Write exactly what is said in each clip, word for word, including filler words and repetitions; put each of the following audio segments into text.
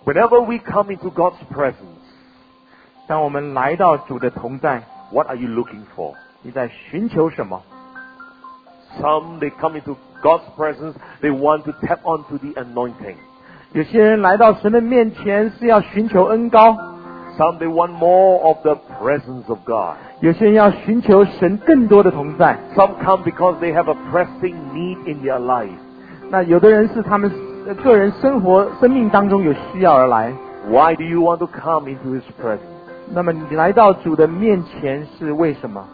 Whenever we come into God's presence, 当我们来到主的同在， what are you looking for? 你在寻求什么？ Some, they come into God's presence, they want to tap onto the anointing. 有些人来到神的面前是要寻求恩膏， Some, they want more of the presence of God. 有些人要寻求神更多的同在。 Some come because they have a pressing need in their life. 那有的人是他们个人生活生命当中有需要而来。 Why do you want to come into His presence? 那么你来到主的面前是为什么？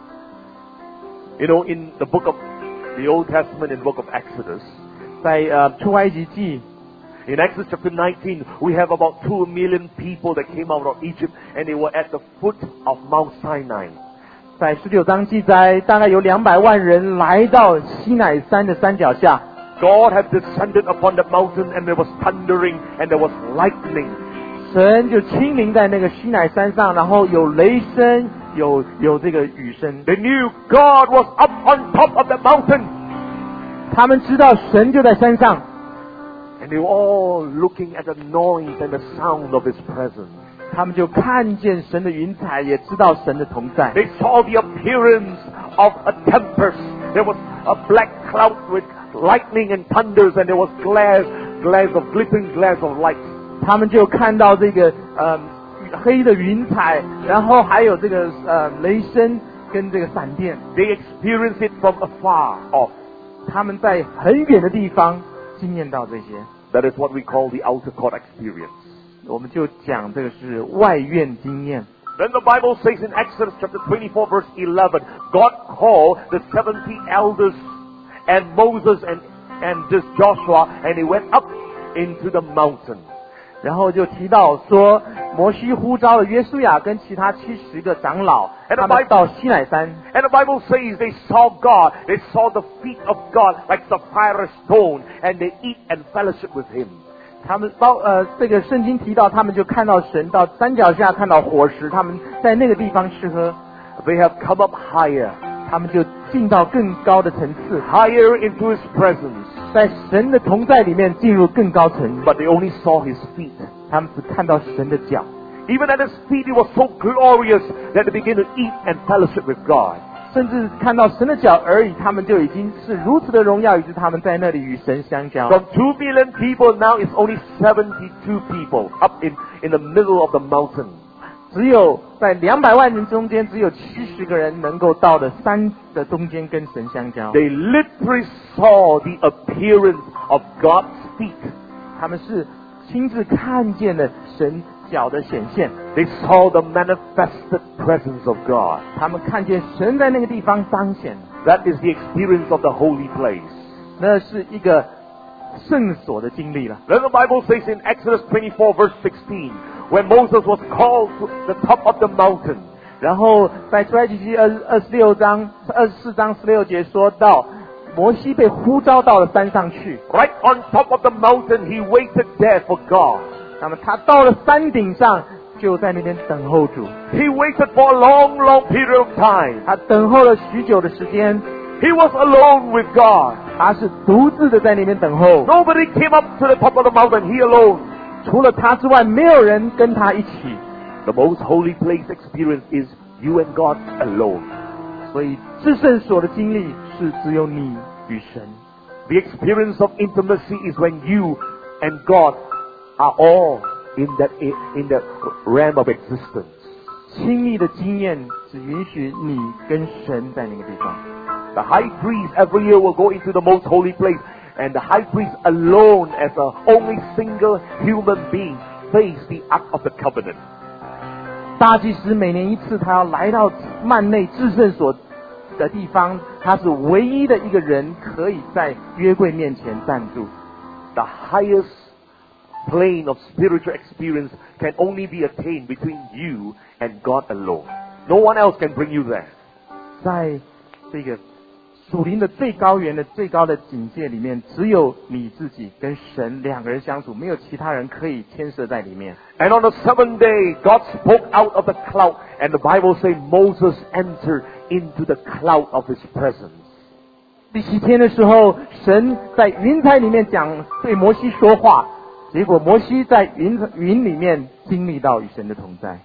You know, in the book of the Old Testament, in the book of Exodus, 在呃出埃及记， in Exodus chapter nineteen, we have about two million people that came out of Egypt, and they were at the foot of Mount Sinai. 在十九章记载，大概有两百万人来到西乃山的山脚下。 God had descended upon the mountain, and there was thundering, and there was lightning. 神就亲临在那个西乃山上，然后有雷声，有有这个雨声。 They knew God was up on top of the mountain, 他们知道神就在山上， and they were all looking at the noise and the sound of His presence. 他们就看见神的云彩，也知道神的同在。 They saw the appearance of a tempest. There was a black cloud with lightning and thunders, and there was glares, glares of glittering glares of light. 他们就看到这个呃黑的云彩，然后还有这个呃雷声跟这个闪电。 They experienced it from afar off. 他们在很远的地方经验到这些， That is what we call the outer court experience. 我们就讲这个是外院经验。 Then the Bible says in Exodus chapter twenty-four verse eleven, God called the seventy elders and Moses and, and this Joshua, and they went up into the mountain. 然后就提到说，摩西呼召了约书亚跟其他七十个长老， And 他 the 们 Bible, 到西乃山。 and the Bible says they saw God, they saw the feet of God like sapphire stone, and they eat and fellowship with Him. 他们包呃，这个圣经提到，他们就看到神到山脚下看到火石，他们在那个地方吃喝， They have come up higher, 他们就进到更高的层次， higher into His presence, 在神的同在里面进入更高层。 but they only saw His feet. 他们只看到神的脚， Even at His feet, it was so glorious that they began to eat and fellowship with God. 甚至看到神的脚而已，他们就已经是如此的荣耀，以致他们在那里与神相交。 From two million people, now it's only seventy-two people up in, in the middle of the mountain. 只有在两百万人中间，只有七十个人能够到了山的中间跟神相交。 They literally saw the appearance of God's feet. 他们是亲自看见了神脚的显现， They saw the manifested presence of God. 他们看见神在那个地方彰显。 That is the experience of the holy place. 那是一个圣所的经历了。 Then the Bible says in Exodus twenty-four verse sixteen, when Moses was called to the top of the mountain, 然后在出埃及记二二十六章二十四章十六节说到，摩西被呼召到了山上去， right on top of the mountain, he waited there for God. 那么他到了山顶上，就在那边等候主。 He waited for a long, long period of time. 他等候了许久的时间， He was alone with God. 他是独自的在那边等候， Nobody came up to the top of the mountain, he alone. 除了他之外，没有人跟他一起。 The most holy place experience is you and God alone. 所以至圣所的经历是只有你与神。 The experience of intimacy is when you and God are all in that in the realm of existence. 亲密的经验只允许你跟神在那个地方。 The high priest every year will go into the most holy place, and the high priest alone, as a only single human being, face the ark of the covenant. 大祭司每年一次，他要来到幔内至圣所的地方，他是唯一的一个人可以在约柜面前站住。 The highest plane of spiritual experience can only be attained between you and God alone. No one else can bring you there. 在这个属灵的最高原的最高的境界里面，只有你自己跟神两个人相处，没有其他人可以牵涉在里面。 And on the seventh day, God spoke out of the cloud, and the Bible says Moses entered into the cloud of His presence. 第七天的时候，神在云彩里面讲对摩西说话， 结果摩西在云云里面经历到与神的同在。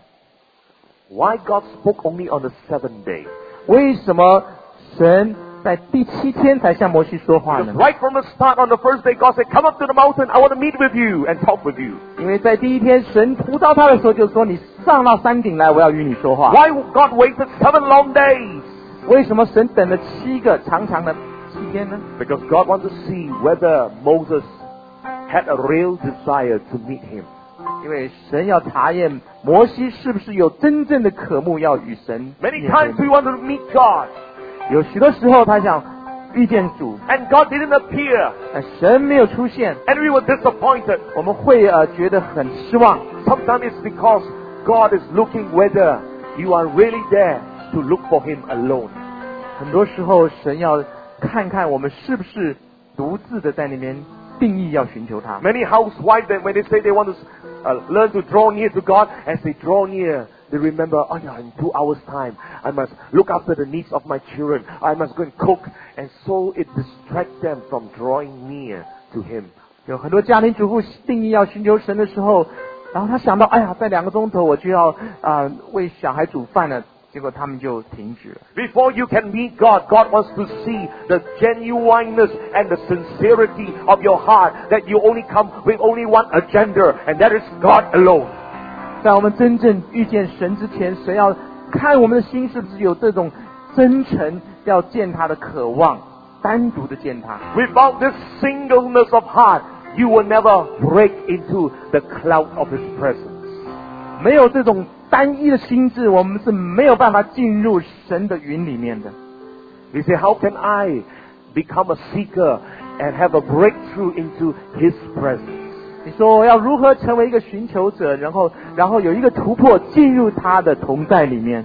Why God spoke only on the seventh day? 为什么神在第七天才向摩西说话呢？ Because right from the start on the first day, God said, "Come up to the mountain. I want to meet with you and talk with you." 因为在第一天神呼召他的时候就说，你上到山顶来，我要与你说话。 Why God waited seven long days? 为什么神等了七个长长的七天呢？ Because God wants to see whether Moses had a real desire to meet him. 因为神要查验摩西是不是有真正的渴慕要与神 Many 面 times 对 we want to meet God, 有许多时候他想遇见主， and God didn't appear, 但神没有出现， and we were disappointed. 我们会呃觉得很失望。 Sometimes it's because God is looking whether you are really there to look for Him alone. 很多时候神要看看我们是不是独自的在那边定义要寻求他。 Many housewives, that when they say they want to uh, learn to draw near to God, as they draw near, they remember, oh yeah, in two hours time, I must look after the needs of my children. I must go and cook. And so it distracts them from drawing near to Him. 有很多家庭主妇定义要寻求神的时候，然后他想到，哎呀，在两个钟头我就要啊、呃、为小孩煮饭了，结果他们就停止了。 Before you can meet God, God wants to see the genuineness and the sincerity of your heart, that you only come with only one agenda, and that is God alone. 在我们真正遇见神之前，神要看我们的心是不是有这种真诚要见他的渴望，单独的见他。 Without this singleness of heart, you will never break into the cloud of His presence. 没有这种单一的心智，我们是没有办法进入神的云里面的。 You say, how can I become a seeker and have a breakthrough into His presence? 你说我要如何成为一个寻求者，然后然后有一个突破进入他的同在里面？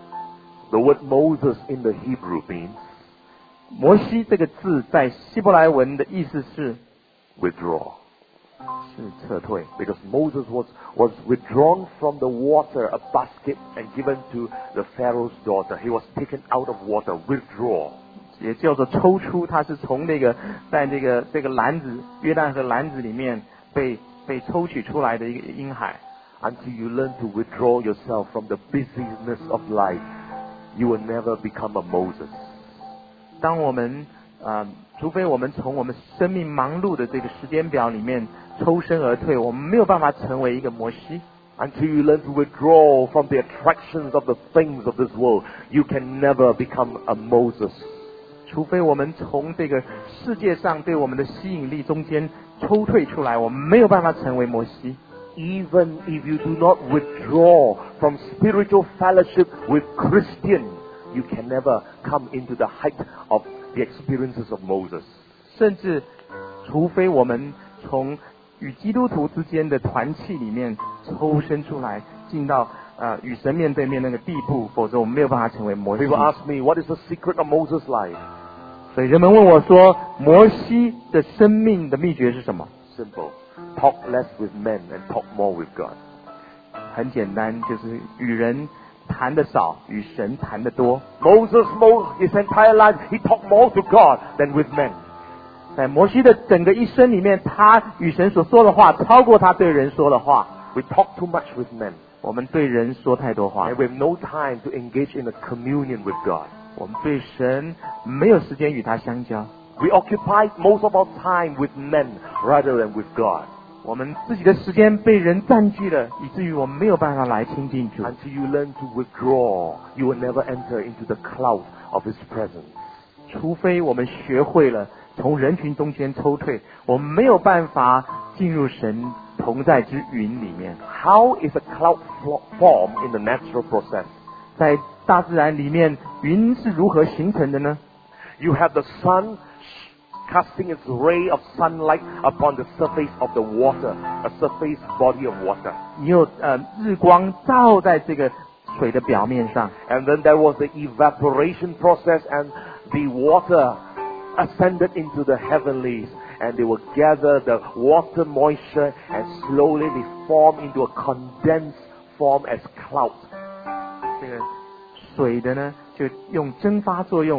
The word Moses in the Hebrew means 摩西这个字在希伯来文的意思是 withdraw. 是撤退， Because Moses was, was withdrawn from the water, a basket, and given to the Pharaoh's daughter. He was taken out of water, withdraw. 也叫做抽出，他是从那个在这个这个篮子约旦河篮子里面被被抽取出来的一个婴孩。 Until you learn to withdraw yourself from the busyness of life, you will never become a Moses. 当我们呃，除非我们从我们生命忙碌的这个时间表里面抽身而退，我们没有办法成为一个摩西。 Until you learn to withdraw from the attractions of the things of this world, you can never become a Moses. 除非我们从这个世界上对我们的吸引力中间抽退出来，我们没有办法成为摩西。 Even if you do not withdraw from spiritual fellowship with Christians, you can never come into the height of the experiences of Moses. 甚至，除非我们从与基督徒之间的团契里面抽身出来，进到呃与神面对面那个地步，否则我们没有办法成为摩西。 People ask me, what is the secret of Moses' life? 所以人们问我说，摩西的生命的秘诀是什么？ Simple. Talk less with men and talk more with God. 很简单，就是与人谈的少，与神谈的多。 Moses, his entire life, he talked more to God than with men. 在摩西的整个一生里面，他与神所说的话，超过他对人说的话。 We talk too much with men. 我们对人说太多话， And we have no time to engage in a communion with God. 我们对神没有时间与他相交。 We occupy most of our time with men rather than with God. 我们自己的时间被人占据了，以至于我们没有办法来亲近主。 Until you learn to withdraw, you will never enter into the cloud of His presence. 除非我们学会了从人群中间抽退，我们没有办法进入神同在之云里面。 How is a cloud formed in the natural process? 在大自然里面，云是如何形成的呢？ You have the sun casting its ray of sunlight upon the surface of the water, a surface body of water. 你有呃日光照在这个水的表面上， And then there was the evaporation process, and the water ascended into the heavenlies, and they would gather the water moisture, and slowly they form into a condensed form as clouds. 这个水的呢就用蒸发作用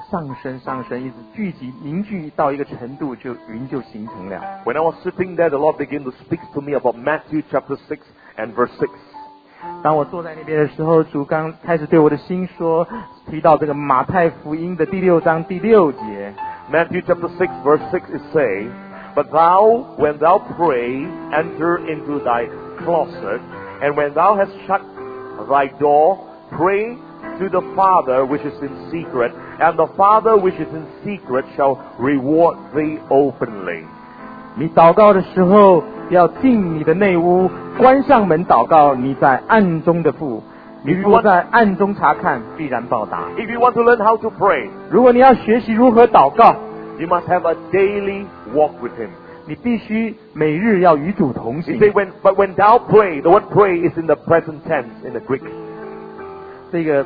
上升上升，一直聚集凝聚到一个程度，就云就形成了。 When I was sitting there, the Lord began to speak to me about Matthew chapter six and verse six. 当我坐在那边的时候，主刚开始对我的心说，提到这个马太福音的第六章第六节。 Matthew chapter six verse six is saying, But thou, when thou pray, enter into thy closet, and when thou hast shut thy door, pray to the Father which is in secret, and the Father which is in secret shall reward thee openly. 你祷告的时候，要进你的内屋，关上门祷告，你在暗中的父，你若在暗中查看，必然报答。 If you want to learn how to pray, 如果你要学习如何祷告， you must have a daily walk with Him. 你必须每日要与主同 He 行。 said, when, but when thou pray, the word pray is in the present tense in the Greek. 这个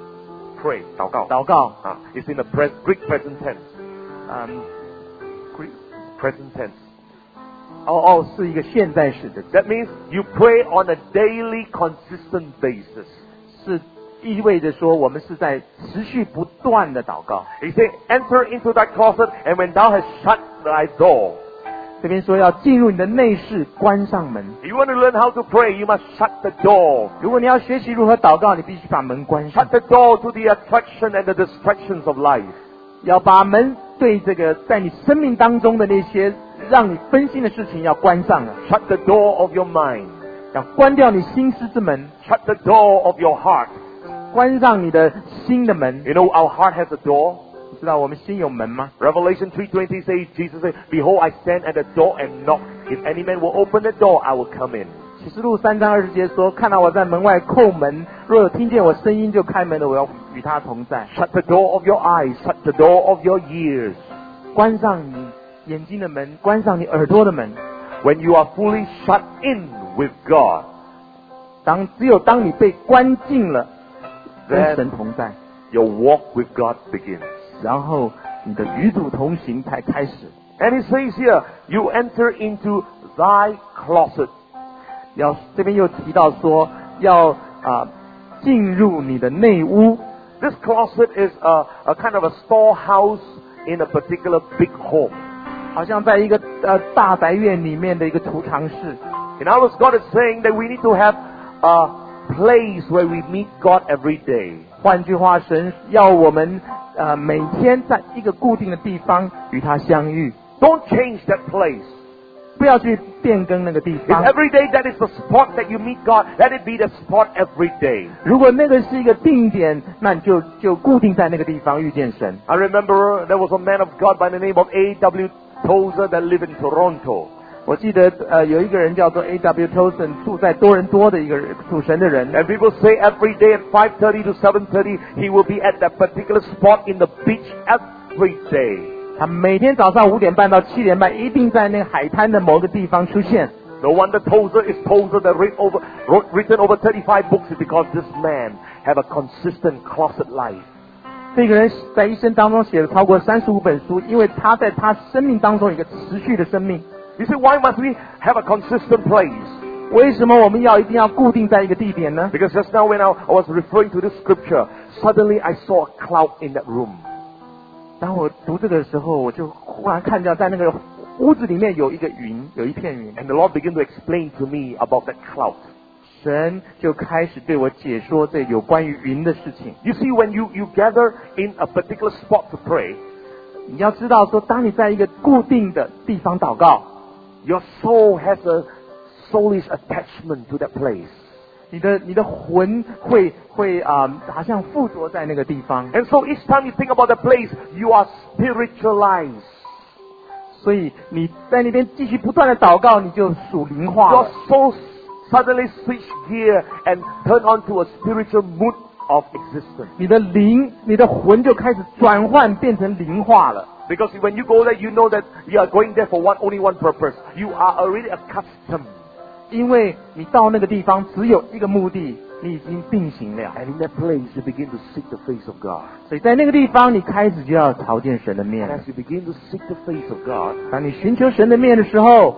Pray, 祷告. 祷告， Ah, it's in the pres- Greek present tense. 嗯， Greek present tense. 哦哦，是一个现在式的， That means you pray on a daily, consistent basis. 是意味着说我们是在持续不断的祷告。 He said, enter into thy closet, and when thou hast shut thy door. 这边说要进入你的内室，关上门。 If you want to learn how to pray, you must shut the door. 如果你要学习如何祷告，你必须把门关上 Shut，the door to the attraction and the distractions of life. 要把门对这个在你生命当中的那些让你分心的事情要关上了， Shut the door of your mind. 要关掉你心思之门， Shut the door of your heart. 关上你的心的门。 You know our heart has a door. 你知道我们心有门吗？ Revelation three twenty says, Jesus said, Behold, I stand at the door and knock. If any man will open the door, I will come in. 启示录三章二十节说：“看到我在门外叩门，若有听见我声音就开门的，我要与他同在。 Shut the door of your eyes. Shut the door of your ears. ” 关上你眼睛的门，关上你耳朵的门。 When you are fully shut in with God, 当只有当你被关进了，跟 then 神同在， your walk with God begins. 然后你的与主同行才开始。 And it says here, you enter into thy closet. 要这边又提到说要啊进入你的内屋， This closet is a, a kind of a storehouse in a particular big home. 好像在一个呃大宅院里面的一个储藏室。 In other words, God is saying that we need to have a place where we meet God every day. 换句话，神要我们呃每天在一个固定的地方与他相遇， Don't change that place. 不要去变更那个地 If 方。 every day that is the spot that you meet God, let it be the spot every day. 如果那个是一个定点，那你就就固定在那个地方遇见神。 I remember there was a man of God by the name of A W Tozer that lived in Toronto. 我记得呃有一个人叫做 A W Tolson， 住在多伦多的一个人属神的人。 And people say every day at five thirty to seven thirty, he will be at that particular spot in the beach every day. 他每天早上五点半到七点半，一定在那个海滩的某个地方出现。 No wonder Tozer is Tozer that wrote over, wrote, written over thirty-five books is because this man have a consistent closet life. 这个人在一生当中写了超过三十五本书，因为他在他生命当中有一个持续的生命。 You say, why must we have a consistent place? 为什么我们要一定要固定在一个地点呢？ Because just now when I, I was referring to this scripture, suddenly I saw a cloud in that room. 当我读这个的时候，我就忽然看到在那个屋子里面有一个云，有一片云。 And the Lord began to explain to me about that cloud. 神就开始对我解说这有关于云的事情。 You see, when you, you gather in a particular spot to pray, 你要知道说，当你在一个固定的地方祷告， your soul has a soulish attachment to that place. 你的你的魂会会啊、呃，好像附着在那个地方。 And so each time you think about the place, you are spiritualized. 所以你在那边继续不断的祷告，你就属灵化 Your 了。 soul suddenly switch gear and turn on to a spiritual mood of existence. 你的灵，你的魂就开始转换，变成灵化了。 Because when you go there, you know that you are going there for one only one purpose. You are already accustomed. 因为你到那个地方只有一个目的，你已经定型了。 And in that place, you begin to seek the face of God. 所以在那个地方，你开始就要朝见神的 And 面。 as you begin to seek the face of God, 当你寻求神的面的时候，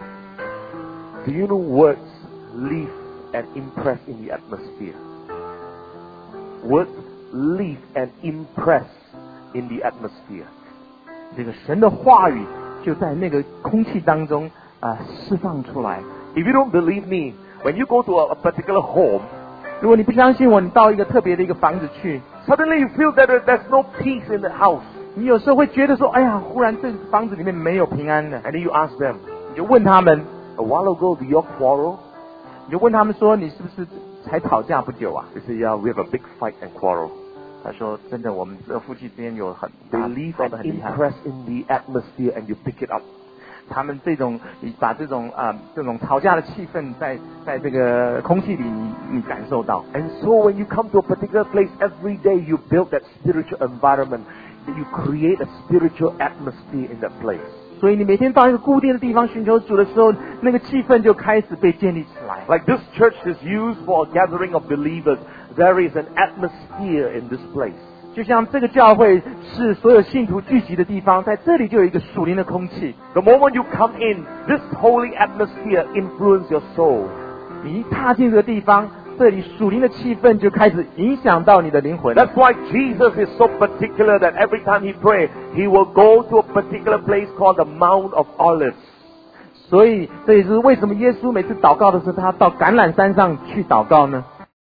do you know words leave and impress in the atmosphere? Words leave and impress in the atmosphere. 这个神的话语就在那个空气当中啊、呃、释放出来。 If you don't believe me, when you go to a, a particular home, 如果你不相信我，你到一个特别的一个房子去， suddenly you feel that there's no peace in the house. 你有时候会觉得说，哎呀，忽然这个房子里面没有平安的， And then you ask them, 你就问他们， a while ago, did you quarrel? 你就问他们说，你是不是才吵架不久啊？ They say, yeah, we have a big fight and quarrel. 他说，真的，我们这夫妻之间有很 They 大 leave 吵得 an 很厉害。 impress in the atmosphere and you pick it up. 他们这种，你把这种啊、呃、这种吵架的气氛在在这个空气里，你你感受到。 And so when you come to a particular place, every day you build that spiritual environment. You create a spiritual atmosphere in that place. 所以你每天到一个固定的地方寻求主的时候，那个气氛就开始被建立起来。 Like this church is used for a gathering of believers. There is an atmosphere in this place. 就像这个教会是所有信徒聚集的地方，在这里就有一个属灵的空气。 The moment you come in, this holy atmosphere influences your soul. 你一踏进这个地方，这里属灵的气氛就开始影响到你的灵魂。 That's why Jesus is so particular that every time he prays, he will go to a particular place called the Mount of Olives. 所以这也是为什么耶稣每次祷告的时候，他到橄榄山上去祷告呢？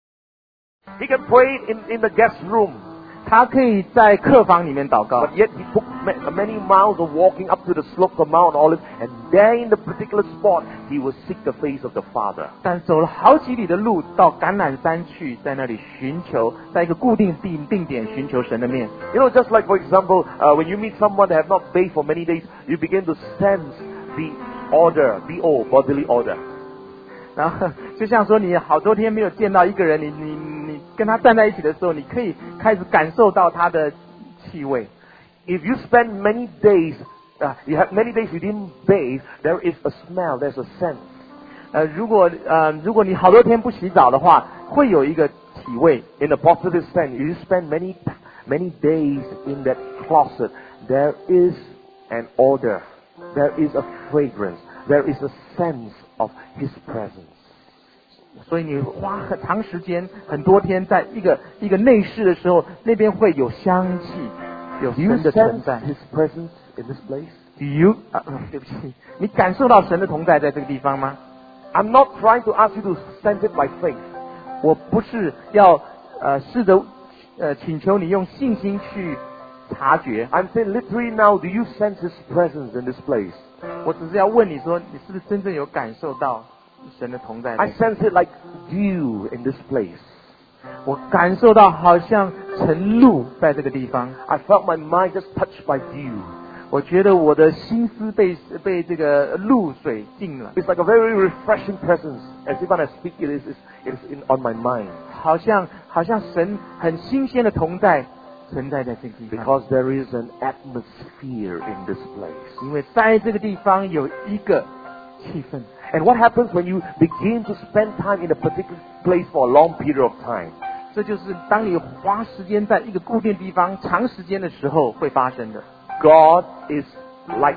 He can pray in, in the guest room. 他可以在客房里面祷告， But yet he took many miles of walking up to the slope of Mount Olive, and there in the particular spot, he will seek the face of the Father. 但走了好几里的路到橄榄山去，在那里寻求，在一个固定地定点寻求神的面。 You know, just like for example, uh, when you meet someone that have not bathed for many days, you begin to sense the order, B O, bodily order. 然后就像说你好多天没有见到一个人，你你你跟他站在一起的时候，你可以开始感受到他的气味。 If you spend many days, uh, you have many days you didn't bathe, there is a smell, there's a scent. 呃，如果呃如果你好多天不洗澡的话，会有一个体味。 In a positive sense, if you spend many many days in that closet, there is an odor, there is a fragrance, there is a sense of His presence. 所以你花很长时间、很多天在一个一个内室的时候，那边会有香气，有 Do you 神的存 sense 在。 His presence in this place? Do you 啊、嗯，对不起，你感受到神的同在在这个地方吗？ I'm not trying to ask you to sense it by faith. 我不是要呃试着呃请求你用信心去察觉， I'm saying literally now, do you sense His presence in this place? 我只是要问你说，你是不是真正有感受到神的同在？ I sense it like dew in this place. 我感受到好像晨露在这个地方， I felt my mind just touched by dew. 我觉得我的心思被被这个露水浸了， It's like a very refreshing presence. As if when I speak, it is, it is in, on my mind. 好像好像神很新鲜的同在存在在这个地方， Because there is an atmosphere in this place. 因为在这个地方有一个气氛。 And what happens when you begin to spend time in a particular place for a long period of time? 这就是当你花时间在一个固定地方长时间的时候会发生的。 God is light.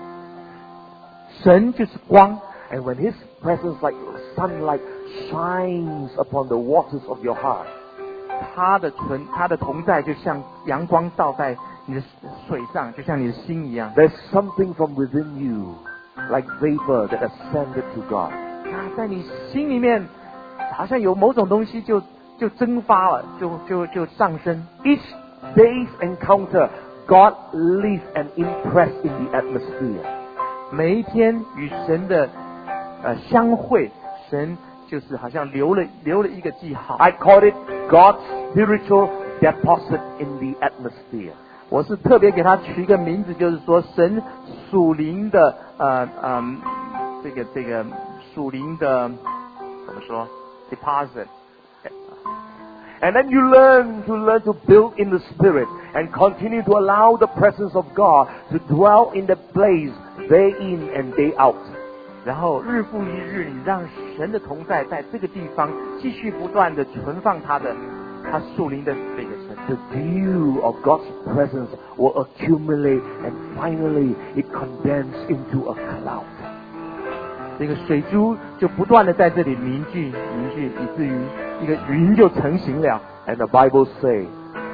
神就是光， And when His presence like sunlight shines upon the waters of your heart, 他的存他的同在就像阳光照在你的水上，就像你的心一样。 there's something from within you, like vapor that ascended to God. 那在你心里面，好像有某种东西就就蒸发了，就就就上升。 Each day's encounter, God lives and impress in the atmosphere. 每一天与神的呃相会，神就是好像留了留了一个记号。 I call it God's spiritual deposit in the atmosphere. 我是特别给他取一个名字，就是说神属灵的呃嗯、呃、这个这个属灵的怎么说 deposit。 And then you learn to learn to build in the Spirit and continue to allow the presence of God to dwell in the place day in and day out. 然后日复一日，你让神的同在在这个地方继续不断的存放他的他属灵的这个神。 The dew of God's presence will accumulate and finally it condenses into a cloud. 这个水珠就不断的在这里凝聚凝聚，以至于一个云就成型了。 And the Bible says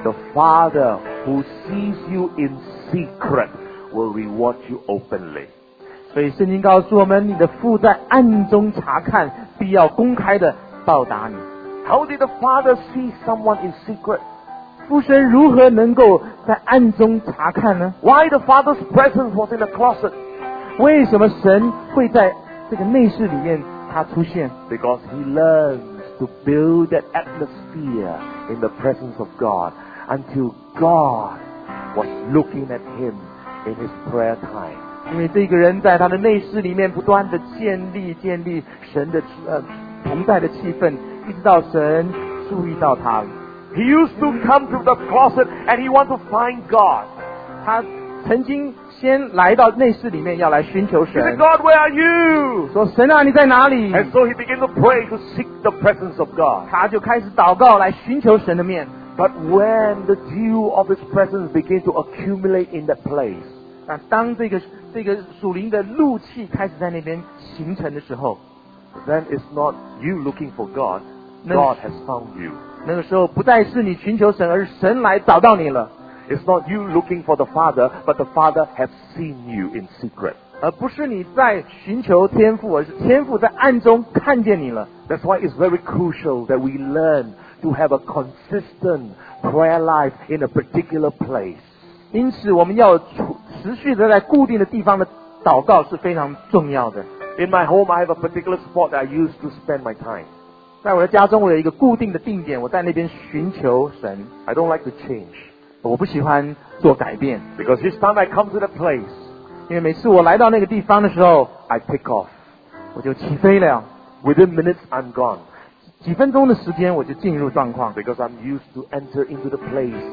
The Father who sees you in secret will reward you openly. 所以圣经告诉我们，你的父在暗中查看，必要公开的报答你。 How did the Father see someone in secret? 父神如何能够在暗中查看呢？ Why the Father's presence was in a closet? 为什么神会在这个内室里面他出现？ Because he learns to build that atmosphere in the presence of God until God was looking at him in his prayer time. 因为这个人在他的内室里面不断的建立建立神的呃同在的气氛，一直到神注意到他。 He used to come to the closet and he wanted to find God. 他曾经先来到内室里面要来寻求 He 神 said, God, where are you? 说神啊你在哪里？ And so he began to pray to seek the presence of God. 他就开始祷告来寻求神的面。 But when the dew of his presence began to accumulate in that place, 那当这个这个属灵的怒气开始在那边形成的时候， then it's not you looking for God. No. God has found you. 那个时候不再是你寻求神，而是神来找到你了。 It's not you looking for the Father, but the Father has seen you in secret. 而不是你在寻求天父，而是天父在暗中看见你了。 That's why it's very crucial that we learn to have a consistent prayer life in a particular place. 因此，我们要持续的在固定的地方的祷告是非常重要的。 In my home, I have a particular spot that I use to spend my time. 在我的家中，我有一个固定的定点，我在那边寻求神。 I don't like to change. 我不喜欢做改变， Because each time I come to the place, 因为每次我来到那个地方的时候， I take off. 我就起飞了。 Within minutes, I'm gone. 几分钟的时间，我就进入状况， Because I'm used to enter into the place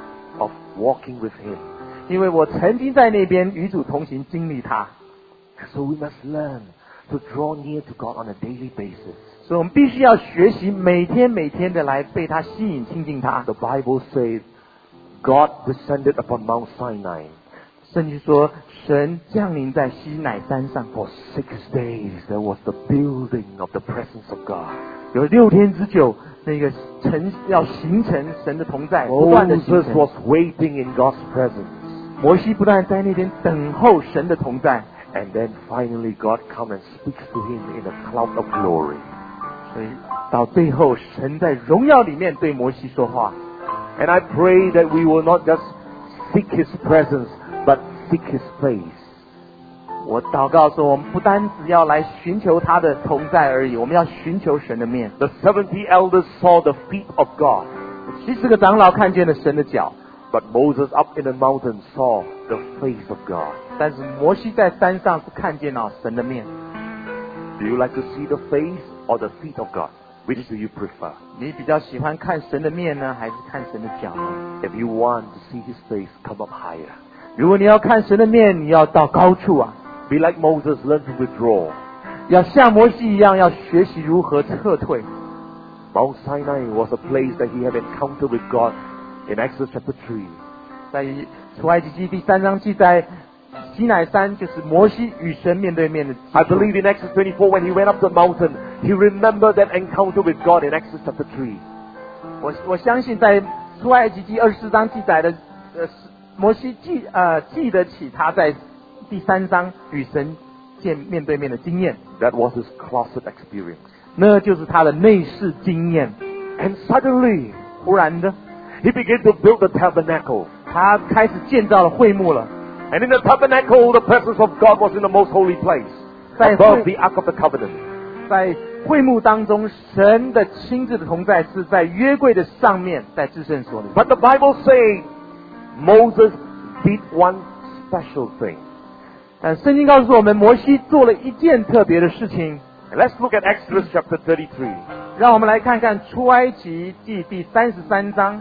of walking with Him. 因为我曾经在那边与主同行，经历他。 So we must learn to draw near to God on a daily basis. 所以我们必须要学习每天每天的来被他吸引亲近他。 The Bible says God descended upon Mount Sinai. 圣经说，神降临在西乃山上， For six days there was the building of the presence of God. 有六天之久，那个成要形成神的同在，不断的形 Moses 成。 was waiting in God's presence. 摩西不断在那边等候神的同在， And then finally God comes and speaks to him in a cloud of glory. 所以到最后，神在荣耀里面对摩西说话。 And I pray that we will not just seek His presence, but seek His face. 我祷告说，我们不单只要来寻求他的同在而已，我们要寻求神的面。 The seventy elders saw the feet of God, 七十个长老看见了神的脚， but Moses up in the mountain saw the face of God. 但是摩西在山上是看见了神的面。 Do you like to see the face or the feet of God? Which do you prefer? 你比较喜欢看神的面呢，还是看神的脚呢？ If you want to see His face, come up higher. 如果你要看神的面，你要到高处啊， Be like Moses, learn to withdraw. 要像摩西一样，要学习如何撤退。 Mount Sinai was a place that he had encountered with God in Exodus chapter three. 在出埃及记第三章记载，西乃山就是摩西与神面对面的基础。 I believe in Exodus twenty-four, when he went up the mountain, he remembered that encounter with God in Exodus chapter three. 我我相信在出埃及记二十四章记载的，呃，摩西记呃记得起他在第三章与神见面对面的经验， That was his closet experience. 那就是他的内室经验。 And suddenly, 忽然的， he began to build the tabernacle. 他开始建造了会幕了。 And in the tabernacle, the presence of God was in the most holy place, 在 above 会 the Ark of the Covenant. 在会幕当中，神的亲自的同在是在约柜的上面，在至圣所里。 But the Bible says Moses did one special thing. 但圣经告诉我们，摩西做了一件特别的事情。 And let's look at Exodus chapter thirty-three. 让我们来看看出埃及记第三十三章。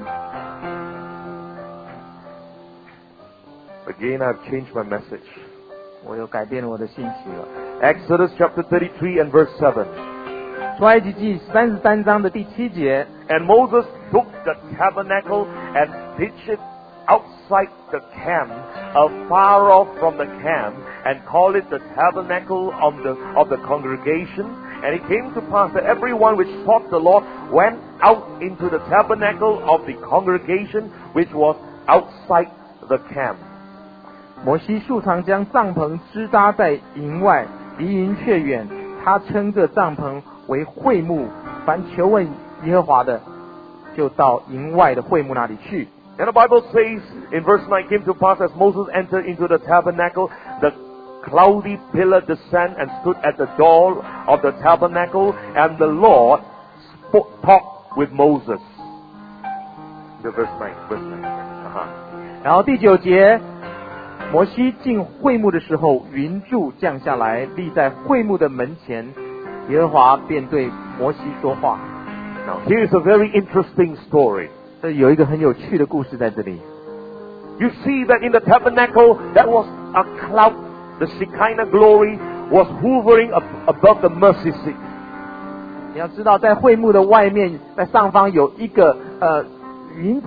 Again, I've changed my message. 我又改变了我的信息了。 Exodus chapter thirty-three and verse seven. 出埃及记三十三章的第七节， And Moses took the tabernacle and pitched it outside the camp, afar off from the camp, and called it the tabernacle of the, of the congregation. And it came to pass that everyone which sought the Lord went out into the tabernacle of the congregation which was outside the camp. 摩西素常将帐篷支搭在营外，离营却远。他称这帐篷为会幕，凡求问耶和华的，就到营外的会幕那里去。 And the Bible says in verse nine, came to pass as Moses entered into the tabernacle, the cloudy pillar descended and stood at the door of the tabernacle, and the Lord spoke, talked with Moses. The verse nine, verse nine. Uh-huh. 然后第九节，摩西进会幕的时候，云柱降下来，立在会幕的门前，耶和华便对摩西说话。 Now here is a very interesting story. 这有一个很有趣的故事在这里。 You see that in the tabernacle, that was a cloud. The Shekinah glory was hovering ab- above the mercy seat. 你要知道，在会幕的外面，在上方有一个呃云，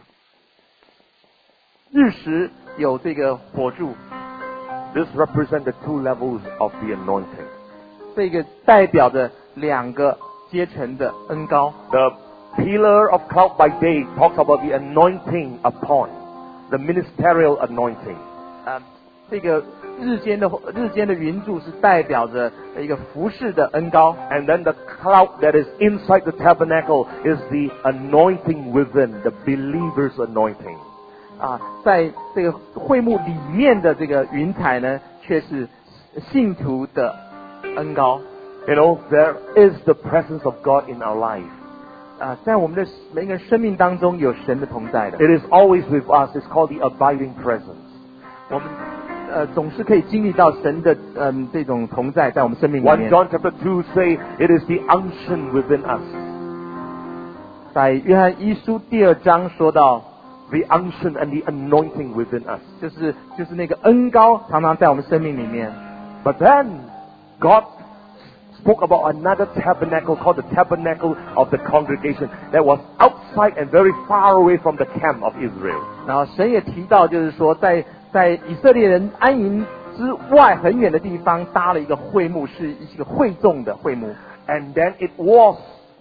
日食有这个火柱。 This represents the two levels of the anointing. 这个代表着两个阶层的恩膏。 The pillar of cloud by day talks about the anointing upon, the ministerial anointing. 呃，这个日间的日间的云柱是代表着一个服侍的恩膏。 And then the cloud that is inside the tabernacle is the anointing within, the believer's anointing. 啊，在这个会幕里面的这个云彩呢，却是信徒的恩膏。 You know, there is the presence of God in our life. 啊，在我们的每个人生命当中有神的同在的。 It is always with us. It's called the abiding presence. 我们呃总是可以经历到神的嗯这种同在在我们生命里 First 面。 John chapter two say it is the unction within us. 在约翰一书第二章说到， The unction and the anointing within us. 就是就是那个恩膏常常在我们生命里面。 But then God spoke about another tabernacle called the tabernacle of the congregation that was outside and very far away from the camp of Israel. 然后神也提到，就是说在在以色列人安营之外很远的地方搭了一个会幕，是一个会众的会幕。 And then it was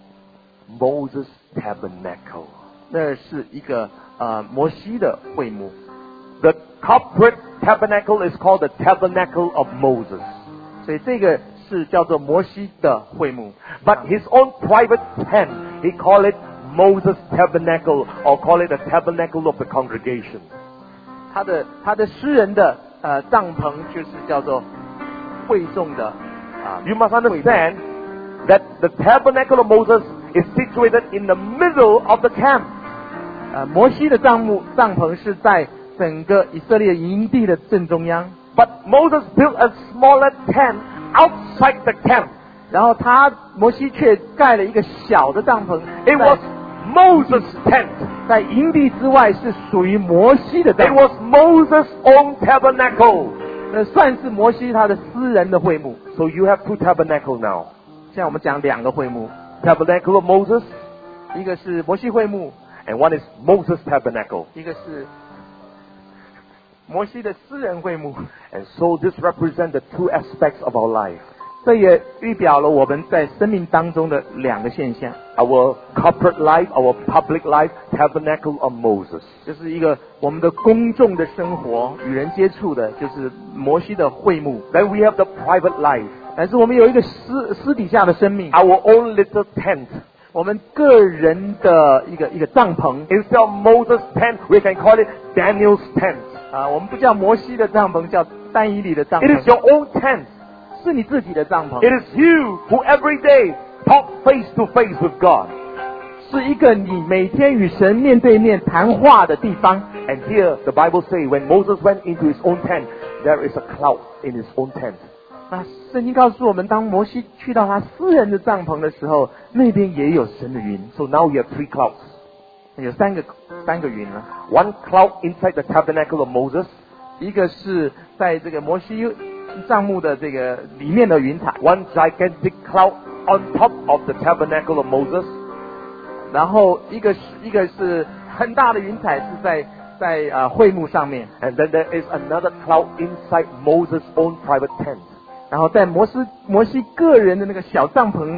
Moses' tabernacle. 那是一个呃摩西的会幕。 The corporate tabernacle is called the tabernacle of Moses. 所以这个是叫做摩西的会幕。 But his own private tent, he called it Moses' tabernacle, or call it the tabernacle of the congregation. 他的他的私人的呃帐篷就是叫做会众的啊。 You must understand that the tabernacle of Moses is situated in the middle of the camp. 呃，摩西的帐幕帐篷是在整个以色列营地的正中央。 But Moses built a smaller tent outside the camp. 然后他摩西却盖了一个小的帐篷， It was Moses' tent. 在营地之外是属于摩西的帐 It 篷， was Moses' own tabernacle. 那算是摩西他的私人的会幕。 So you have two tabernacles now. 现在我们讲两个会幕， Tabernacle of Moses, 一个是摩西会幕， and one is Moses' tabernacle. 一个是摩西的私人会幕。 And so this represents the two aspects of our life. 这也预表了我们在生命当中的两个现象， Our corporate life, our public life, tabernacle of Moses. 就是一个我们的公众的生活与人接触的，就是摩西的会幕。 Then we have the private life, 但是我们有一个私私底下的生命， our own little tent. 我们个人的一个一个帐篷 Instead of Moses' tent, we can call it Daniel's tent. 啊，我们不叫摩西的帐篷，叫但以理的帐 It is 篷， your own tent. 是你自己的帐篷， It is you who every day talk face to face with God. 是一个你每天与神面对面谈话的地方。 And here the Bible says when Moses went into his own tent, there is a cloud in his own tent. 那圣经告诉我们，当摩西去到他私人的帐篷的时候，那边也有神的云， So now you have three clouds. 有三个三个云了。 One cloud inside the tabernacle of Moses, 一个是在这个摩西帐幕的这个里面的云彩， one gigantic cloud on top of the tabernacle of Moses, 然后一个是一个是很大的云彩是在在呃会幕上面， and then there is another cloud inside Moses' own private tent. 然后在摩西摩西个人的那个小帐篷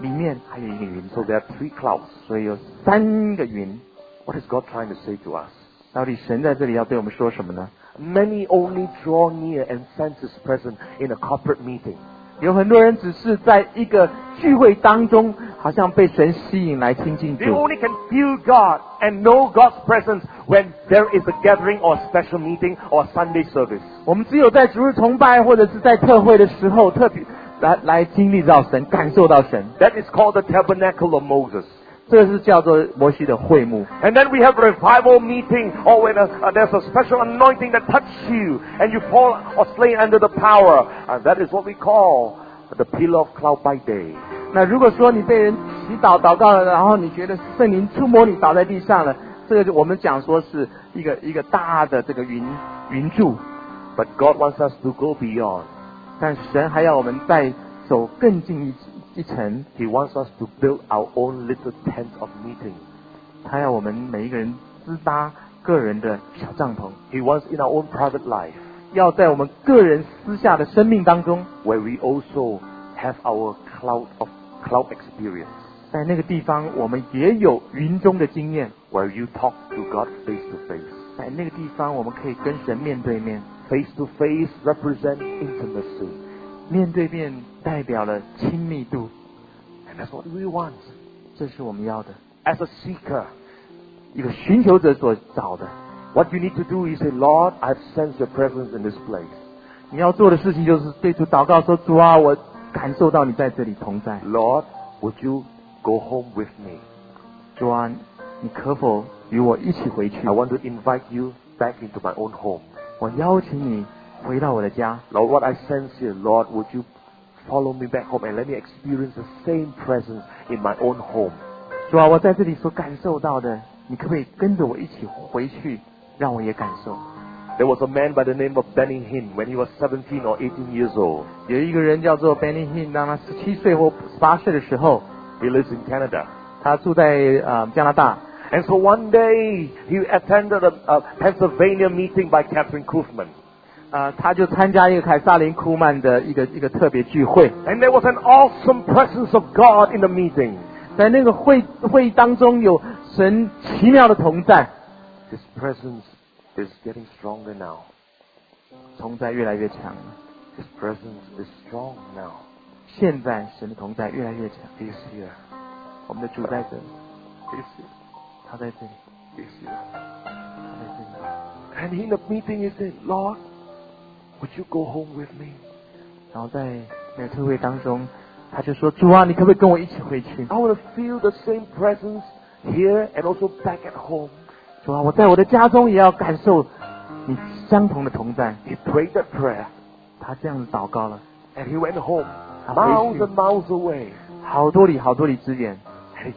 里面还有一个云 So there are three clouds. 所以有三个云。 What is God trying to say to us? 到底神在这里要对我们说什么呢？ Many only draw near and sense His presence in a corporate meeting. 有很多人只是在一个聚会当中，好像被神吸引来亲近 They 主。 only can feel God and know God's presence when there is a gathering or a special meeting or Sunday service. 我们只有在主日崇拜或者是在特会的时候，特别来来经历到神，感受到神。 That is called the tabernacle of Moses. 这是叫做摩西的会幕。 And then we have a revival meeting, or when a, uh, there's a special anointing that touches you, and you fall or slay under the power. And that is what we call the pillar of cloud by day. 那如果说你被人祈祷祷告了，然后你觉得圣灵触摸你倒在地上了，这个就我们讲说是一个一个大的这个云云柱。 But God wants us to go beyond. 但神还要我们再走更近一一层， He wants us to build our own little tent of meeting. 他要我们每一个人支搭个人的小帐篷， He wants in our own private life, 要在我们个人私下的生命当中， where we also have our cloud of cloud experience, 在那个地方我们也有云中的经验， where you talk to God face to face. 在那个地方我们可以跟神面对面， Face to face represents intimacy. 面对面代表了亲密度， And that's what we want. 这是我们要的。 As a seeker, 一个寻求者所找的， what you need to do is say, Lord, I've sensed your presence in this place. 你要做的事情就是对主祷告说：主啊，我感受到你在这里同在。 Lord, would you go home with me? 主啊，你可否与我一起回去？ I want to invite you back into my own home. 我邀请你回到我的家。 Lord, what I sense here, Lord, would you follow me back home and let me experience the same presence in my own home? 主啊，我在这里所感受到的，你可不可以跟着我一起回去，让我也感受？ There was a man by the name of Benny Hinn when he was seventeen or eighteen years old. 有一个人叫做 Benny Hinn， 当他十七岁或十八岁的时候， He lives in Canada. 他住在呃加拿大。 And so one day he attended a, a Pennsylvania meeting by Catherine Kaufman. 呃，他就参加一个凯撒琳库曼的一个一个特别聚会， And there was an awesome presence of God in the meeting. 在那个会会议当中有神奇妙的同在， His presence is getting stronger now. 同在越来越强。 His presence is strong now. 现在神的同在越来越强， He's here. 我们的主在这里， He's here. 他在这里， He's here. 他在这里。 And in the meeting he said, Lord, would you go home with me? 然后在那个特会当中，他就说：主啊，你可不可以跟我一起回去？ I want to feel the same presence here and also back at home. 主啊，我在我的家中也要感受你相同的同在。 He prayed that prayer 他这样子祷告了， and he went home, 他回 miles 去 and miles away. 好多里好多里之远。 And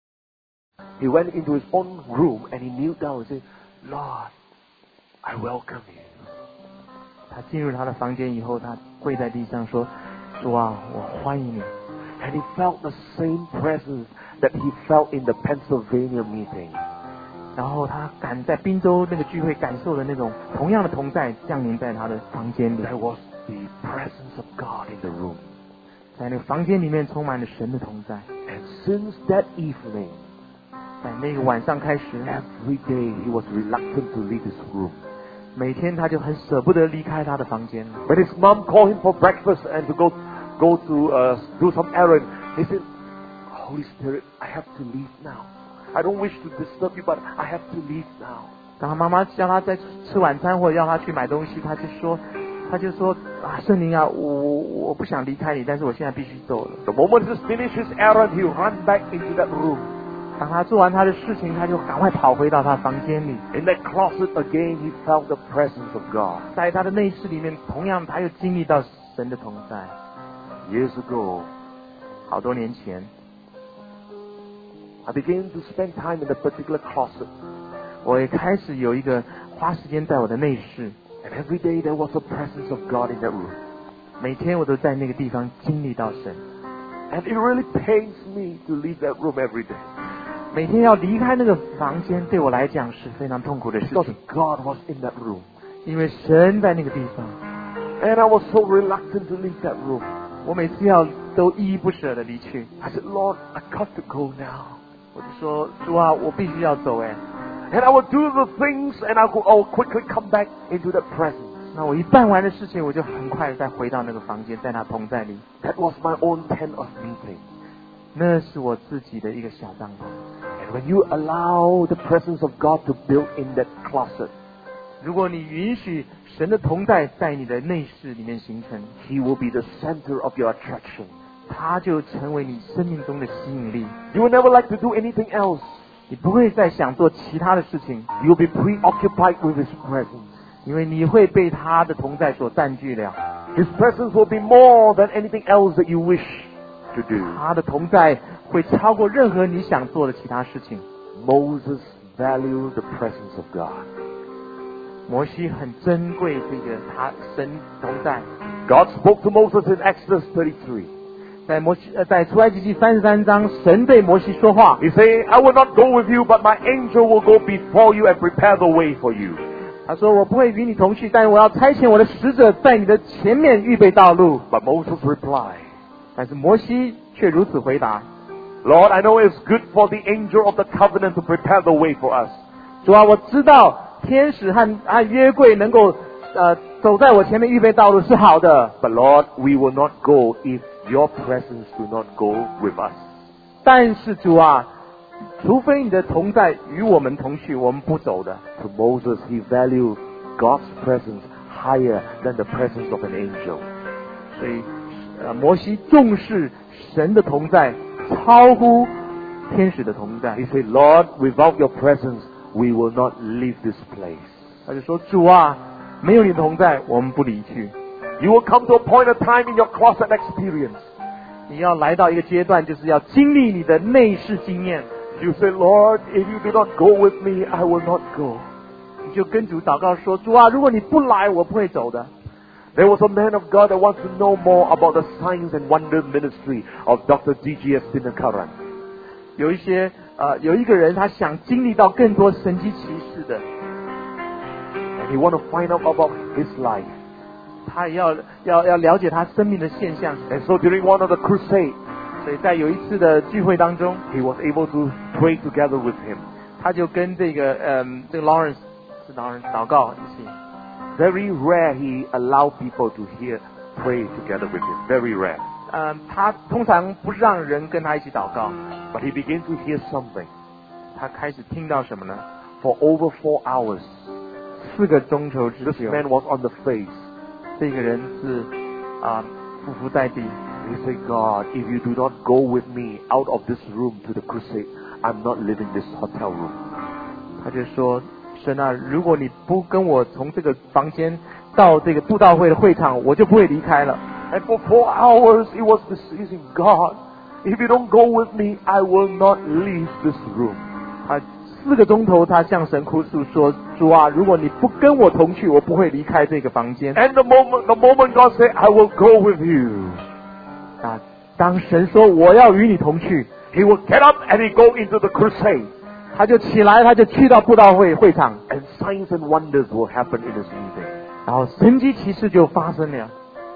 he, he went into his own room and he kneeled down and said, Lord, I welcome you. 他进入他的房间以后，他跪在地上说：主啊，我欢迎你。 And he felt the same presence that he felt in the Pennsylvania meeting. 然后他感在宾州那个聚会感受的那种同样的同在降临在他的房间里， There was the presence of God in the room. 在那个房间里面充满了神的同在。 And since that evening, 在那个晚上开始， every day he was reluctant to leave his room. 每天他就很舍不得离开他的房间。 When his mom called him for breakfast and to go go to uh, do some errand, he said, Holy Spirit, I have to leave now. I don't wish to disturb you, but I have to leave now. 当他妈妈叫他在吃晚餐或者要他去买东西，他就说，他就说啊，圣灵啊，我我不想离开你，但是我现在必须走了。 The moment he finished his errand, he ran back into that room. 当他做完他的事情，他就赶快跑回到他房间里， In that closet again, he felt the presence of God. 在他的内室里面，同样他又经历到神的同在。 Years ago, 好多年前， I began to spend time in a particular closet. 我也开始有一个花时间在我的内室， And every day there was a presence of God in that room. 每天我都在那个地方经历到神。 And it really pains me to leave that room every day. 每天要离开那个房间，对我来讲是非常痛苦的事 Because 情， God was in that room. 因为神在那个地方。 And I was so reluctant to leave that room. 我每次要都依依不舍的离去。 I said, Lord, I got to go now. 我就说主啊，我必须要走哎。 And I would do the things and I would, I would quickly come back into that presence. 那我一办完的事情，我就很快再回到那个房间，在那同在里。 That was my own tent of meeting. 那是我自己的一个小帐篷。 And when you allow the presence of God to build in that closet, 如果你允许神的同在在你的内室里面形成， He will be the center of your attraction. 它就成为你生命中的吸引力。 You will never like to do anything else. 你不会再想做其他的事情， You will be preoccupied with His presence. 因为你会被他的同在所占据了。 His presence will be more than anything else that you wish to do. 他的同在会超过任何你想做的其他事情。 Moses valued the presence of God. 摩西很珍贵这个他神同在。 God spoke to Moses in Exodus thirty-three. 在摩西呃在出埃及记三十三章，神对摩西说话。 He said, I will not go with you, but my angel will go before you and prepare the way for you. 他说我不会与你同去，但是我要差遣我的使者在你的前面预备道路。 But Moses replied, 但是摩西却如此回答： Lord, I know it's good for the angel of the covenant to prepare the way for us. 主啊，我知道天使和和约柜能够呃走在我前面预备道路是好的， But Lord, we will not go if your presence do not go with us. 但是主啊，除非你的同在与我们同去，我们不走的。 To Moses, he valued God's presence higher than the presence of an angel. 所以，呃，摩西重视神的同在，超乎天使的同在。 He said, Lord, without your presence, we will not leave this place. 他就说：主啊，没有你的同在，我们不离去。 You will come to a point of time in your closet experience. 你要来到一个阶段，就是要经历你的内视经验。 You say, Lord, if you do not go with me, I will not go. 你就跟主祷告说：主啊，如果你不来，我不会走的。 There was a man of God that wants to know more about the signs and wonder ministry of Doctor D G S Dinakaran. 有一些呃，有一个人他想经历到更多神迹奇事的， And he want to find out about his life. 他也要要要了解他生命的现象。 And so during one of the crusades, 所以在有一次的聚会当中， he was able to pray together with him. 他就跟这个嗯这个 Lawrence 是 Lawrence 祷告一起。 Very rare he allowed people to hear, pray together with him. Very rare. 嗯，他通常不是让人跟他一起祷告， But he began to hear something. 他开始听到什么呢？ For over four hours, 四个钟头之 this 久， man was on the face. 这个人是啊匍匐在地。 He said, God, if you do not go with me out of this room to the crusade, I'm not leaving this hotel room. 他就说：神啊，如果你不跟我从这个房间到这个布道会的会场，我就不会离开了。 And for four hours he was beseeching God, if you don't go with me, I will not leave this room. 他四个钟头，他向神哭诉说：主啊，如果你不跟我同去，我不会离开这个房间。 And the moment, the moment God said, I will go with you, 啊，当神说我要与你同去， he will get up and he go into the crusade. 他就起来，他就去到布道会会场， And signs and wonders will happen in his meeting. 然后神迹奇事就发生了。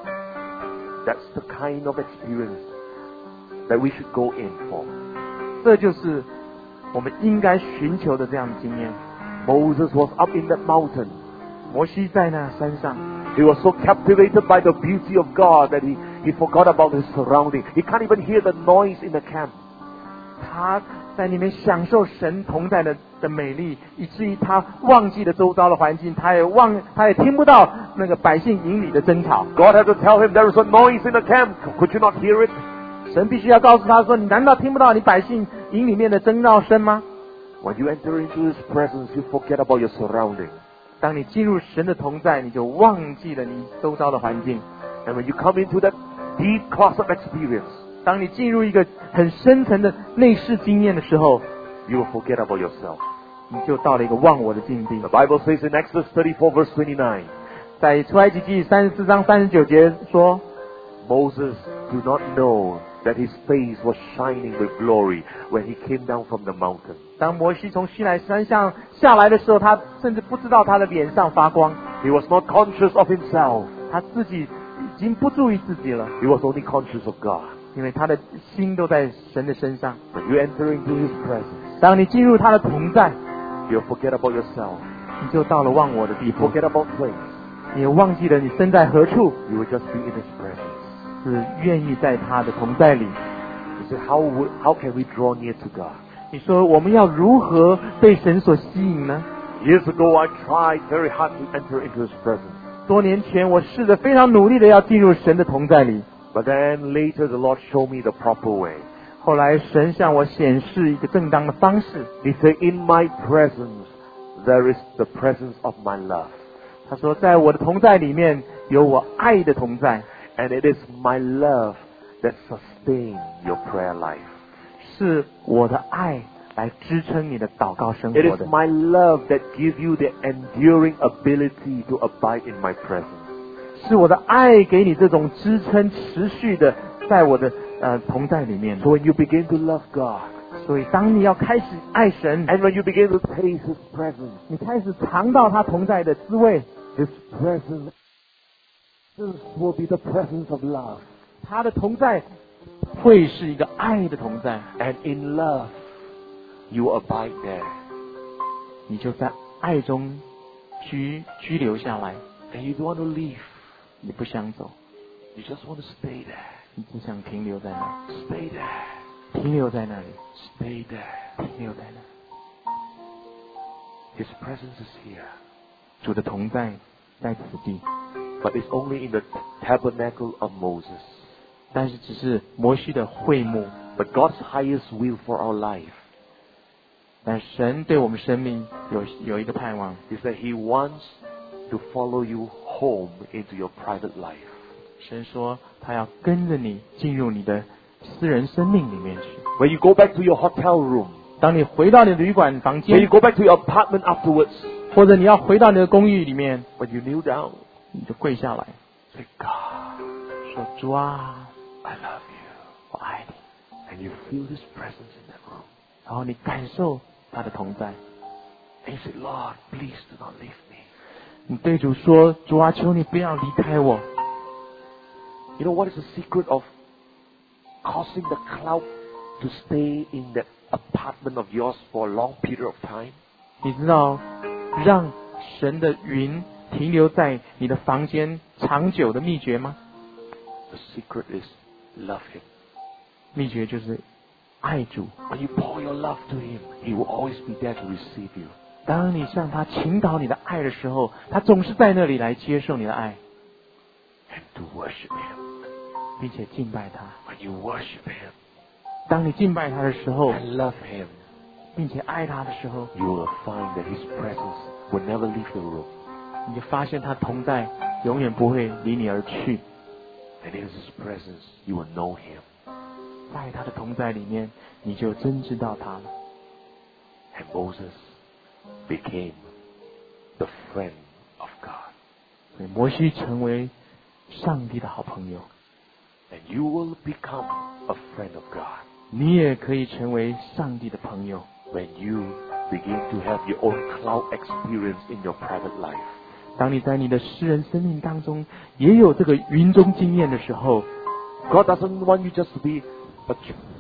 That's the kind of experience that we should go in for. 这就是我们应该寻求的这样的经验。 Moses was up in that mountain. 摩西在那山上， He was so captivated by the beauty of God that he, he forgot about his surrounding. He can't even hear the noise in the camp. 他在里面享受神同在的的美丽，以至于他忘记了周遭的环境，他也忘，他也听不到那个百姓营里的争吵。 God had to tell him there is a noise in the camp. Could you not hear it? 神必须要告诉他说：你难道听不到你百姓营里面的争闹声吗？ When you enter into His presence, you forget about your surrounding. 当你进入神的同在，你就忘记了你周遭的环境。 And when you come into that deep closet experience, 当你进入一个很深层的内视经验的时候， you will forget about yourself. 你就到了一个忘我的境地。 The Bible says in Exodus thirty-four verse twenty-nine, 在出埃及记三十四章三十九节说， Moses do not know that his face was shining with glory when he came down from the mountain. 当摩西从西奈山上下来的时候，他甚至不知道他的脸上发光， He was not conscious of himself. 他自己已经不注意自己了， He was only conscious of God. 因为他的心都在神的身上。 When you enter into His presence, 当你进入他的同在， you'll forget about yourself. 你就到了忘我的地 You 步， forget about place. 你也忘记了你身在何处， You will just be in His presence. 是愿意在他的同在里。 You say, how, would, how can we draw near to God? 你说我们要如何被神所吸引呢？ Years ago, I tried very hard to enter into His presence. 多年前，我试着非常努力的要进入神的同在里， But then later, the Lord showed me the proper way. 后来神向我显示一个正当的方式。 He said, in my presence, there is the presence of my love. 他说，在我的同在里面有我爱的同在， And it is my love that sustains your prayer life. 是我的爱来支撑你的祷告生 It 活 is 的， my love that gives you the enduring ability to abide in my presence. 是我的爱给你这种支撑持续的在我的呃同在里面。 So when you begin to love God, 所以当你要开始爱神， and when you begin to taste His presence, 你开始尝到他同在的滋味， His presence will be the presence of love. 他的同在会是一个爱的同在， And in love, you abide there. 你就在爱中居居留下来， And you don't want to leave. 你不想走， You just want to stay there. 你只想停留在那， Stay there. 停留在那里， Stay there. 停留在那。 His presence is here. 主的同在在此地， But it's only in the tabernacle of Moses. 但是只是摩西的会幕。 But God's highest will for our life 但神对我们生命有有一个盼望， is that He wants to follow you home into your private life. 神说他要跟着你进入你的私人生命里面去。 When you go back to your hotel room, 当你回到你的旅馆房 when you 间， go back to your apartment afterwards, 或者你要回到你的公寓里面， when you kneel down, 你就跪下来 say, God, 说：“主啊， I love you. 我爱你。” And you feel His presence in that room. 然后你感受他的同在， And you say, Lord, please do not leave me. 你对主说：“主啊，求你不要离开我。” You know what is the secret of causing the cloud to stay in that apartment of yours for a long period of time? 你知道让神的云停留在你的房间长久的秘诀吗？ The secret is love Him. 秘诀就是爱主。 When you pour your love to Him, He will always be there to receive you. 当你向他倾倒你的爱的时候，他总是在那里来接受你的爱， And to worship Him. 并且敬拜他。 When you worship Him 当你敬拜他的时候， and love Him, 并且爱他的时候， you will find that His presence will never leave the room. 你就发现他同在永远不会离你而去。 And in His presence, you will know Him. 在他的同在里面，你就真知道他了。 And Moses became the friend of God. 所以摩西成为上帝的好朋友， And you will become a friend of God 你也可以成为上帝的朋友。 when you begin to have your own cloud experience in your private life. 当你在你的私人生命当中也有这个云中经验的时候， God doesn't want you just to be a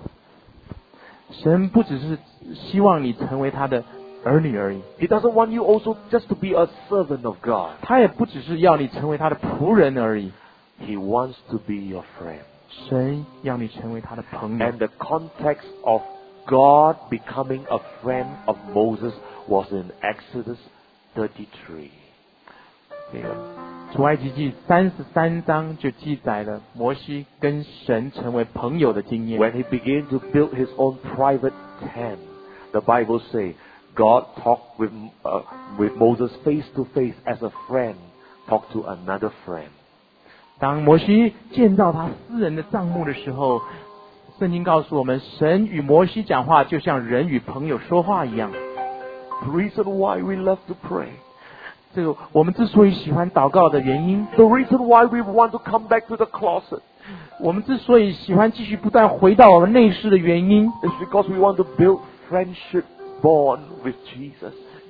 神不只是希望你成为他的儿女而已， He doesn't want you also just to be a servant of God. 他也不只是要你成为他的仆人而已， He wants to be your friend. 神要你成为他的朋友。 And the context of God becoming a friend of Moses was in Exodus thirty-three. 这个出埃及记三十三章就记载了摩西跟神成为朋友的经验。 When he began to build his own private tent, the Bible says God talked with, uh, with Moses face to face as a friend, talked to another friend. 当摩西建造他私人的帐幕的时候，圣经告诉我们，神与摩西讲话就像人与朋友说话一样。 The reason why we love to pray, 这个我们之所以喜欢祷告的原因， the reason why we want to come back to the closet, 我们之所以喜欢继续不断回到我们内室的原因， is because we want to build friendship bond with Jesus.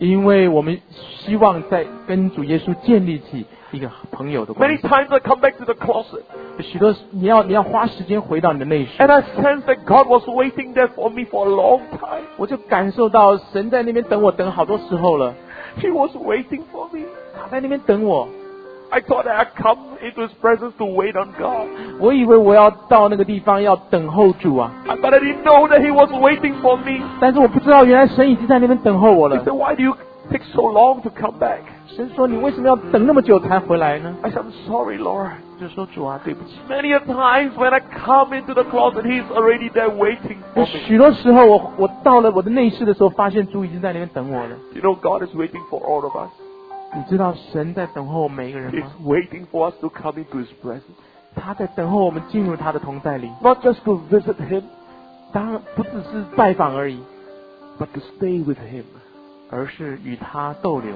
因为我们希望在跟主耶稣建立起一个朋友的关 Many 系。 times I come back to the closet 许多你要你要花时间回到你的内室， and I sense that God was waiting there for me for a long time. 我就感受到神在那边等我等好多时候了， He was waiting for me. 他在那边等我。 I thought I'd come into His presence to wait on God. 我以为我要到那个地方要等候主啊， But I didn't know that He was waiting for me. 但是我不知道原来神已经在那边等候我 He 了。 said, why do you take so long to come back? 神说你为什么要等那么久才回来呢？ I said, I'm sorry, Lord. 就说主啊，对不起。 Many a times when I come into the closet, He's already there waiting 有 for me. 许多时候我我到了我的内室的时候，发现主已经在那边等我了。 You know, God is waiting for all of us. 你知道神在等候我们每一个人 He's 吗？ waiting for us to come into His presence. 他在等候我们进入他的同在里， Not just to visit Him, 当然不只是拜访而已， but to stay with Him. 而是与他逗留。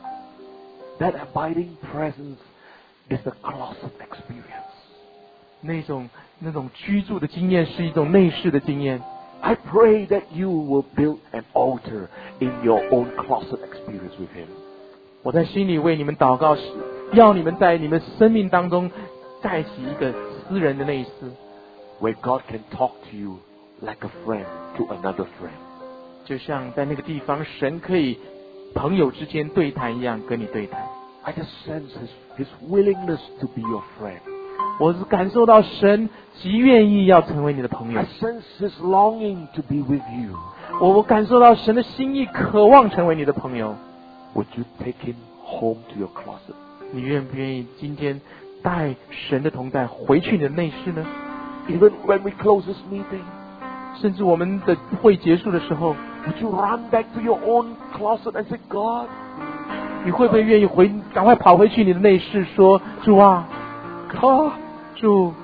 That abiding presence is the closet experience. 那种那种居住的经验是一种内室的经验。 I pray that you will build an altar in your own closet experience with Him. 我在心里为你们祷告，要你们在你们生命当中盖起一个私人的内室， Where God can talk to you like a friend to another friend. 就像在那个地方，神可以朋友之间对谈一样跟你对谈。 I just sense His, His willingness to be your friend. 我是感受到神极愿意要成为你的朋友 I，sense His longing to be with you. 我我感受到神的心意，渴望成为你的朋友。 Would you take Him home to your closet? 你愿不愿意今天带神的同在回去你的内室呢？ Even when we close this meeting, 甚至我们的会结束的时候， would you run back to your own closet and say, God, 你会不会愿意回，赶快跑回去你的内室，说主啊， God, 主，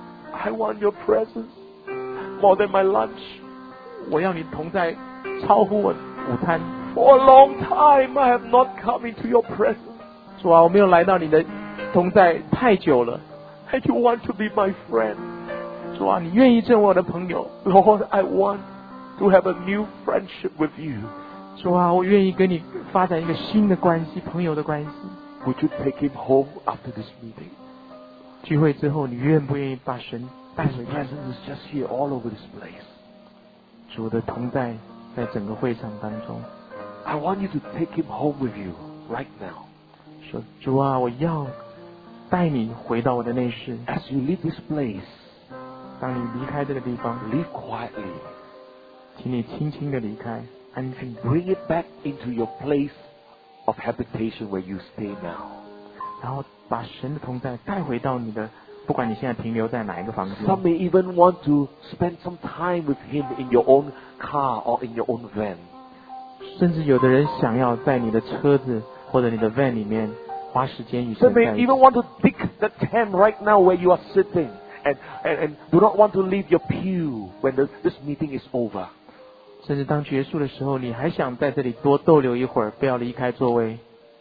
I want your presence more than my lunch. 我要你同在，超乎我午餐。 For a long time, I have not come into your presence. 主啊，我没有来到你的同在太久了。 And you want to be my friend. 主啊，你愿意成为我的朋友。 Lord, I want to have a new friendship with you. 主啊，我愿意跟你发展一个新的关系，朋友的关系。 Would you take him home after this meeting? 聚会之后，你愿不愿意把神带 His 回去？ presence is just here all over this place. 主的同在在整个会场当中。 I want you to take him home with you right now. 说主啊，我要带你回到我的内室。 As you leave this place, 当你离开这个地方， leave quietly. 请你轻轻的离开，安静的， Bring it back into your place of habitation where you stay now. 然后把神的同在带回到你的，不管你现在停留在哪一个房间。 Some may even want to spend some time with him in your own car or in your own van. 甚至有的人想要在你的车子或者你的 van 里面花时间与 Some 神 may 在一起。 even want to dig the tent right now where you are sitting and, and, and do not want to leave your pew when the, this meeting is over. 甚至当结束的时候，你还想在这里多逗留一会儿，不要离开座位。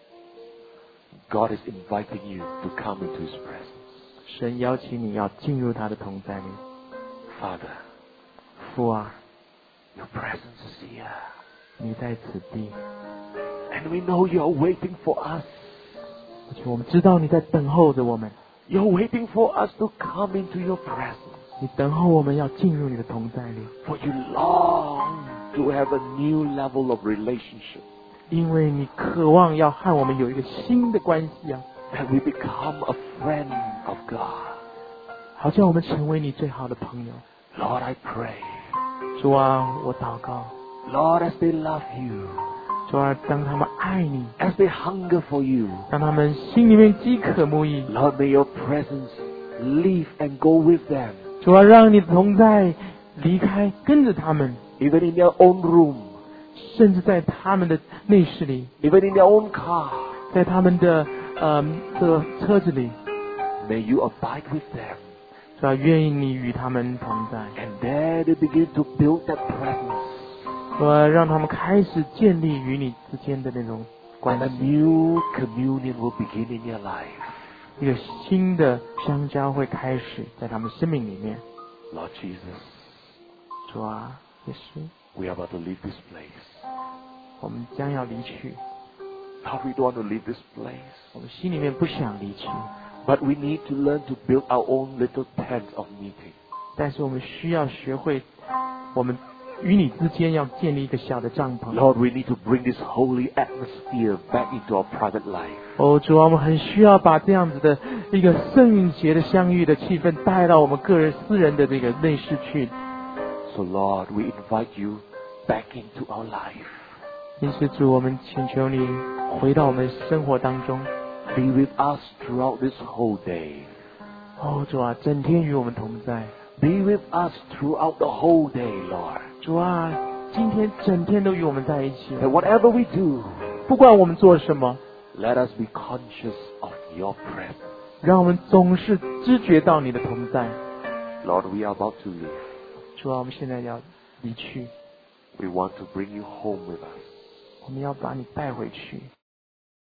God is inviting you to come into his presence. 神邀请你要进入他的同在里。 Father, 父啊， your presence is here. 你在此地， And we know you are waiting for us. 而且我们知道你在等候着我们， You're waiting for us to come into your presence. 你等候我们要进入你的同在里， For you long to have a new level of relationship. 因为你渴望要和我们有一个新的关系啊， That we become a friend of God. 好像我们成为你最好的朋友。 Lord, I pray. 主啊，我祷告， Lord, as they love you, 主啊，当他们爱你， as they hunger for you, 当他们心里面饥渴慕义， Lord, may your presence leave and go with them. 主啊，让你的同在离开，跟着他们， Even in their own room, 甚至在他们的内室里， even in their own car, 在他们的呃这个车子里， may you abide with them. 主啊，愿意你与他们同在， And there they begin to build that presence. 主啊，让他们开始建立与你之间的那种关 And a 系， new communion will begin in your life. 一个新的相交会开始在他们生命里面。 Lord Jesus, 主啊，也是， we are about to leave this place. 我们将要离去。 Lord, we don't want to leave this place. 我们心里面不想离去， But we need to learn to build our own little tent of meeting. 但是我们需要学会，我们与你之间要建立一个小的帐篷。 Lord, we need to bring this holy atmosphere back into our private life. 哦，主啊，我们很需要把这样子的一个圣洁的相遇的气氛带到我们个人私人的这个内室去。 So Lord, we invite you back into our life. 因此，主，我们请求你回到我们生活当中。 Be with us throughout this whole day. 哦，主啊，整天与我们同在。 Be with us throughout the whole day, Lord. 主啊，今天整天都与我们在一起。 That whatever we do, 不管我们做什么， let us be conscious of your presence. 让我们总是知觉到你的同在。 Lord, we are about to leave. 主啊，我们现在要离去， We want to bring you home with us. 我们要把你带回去。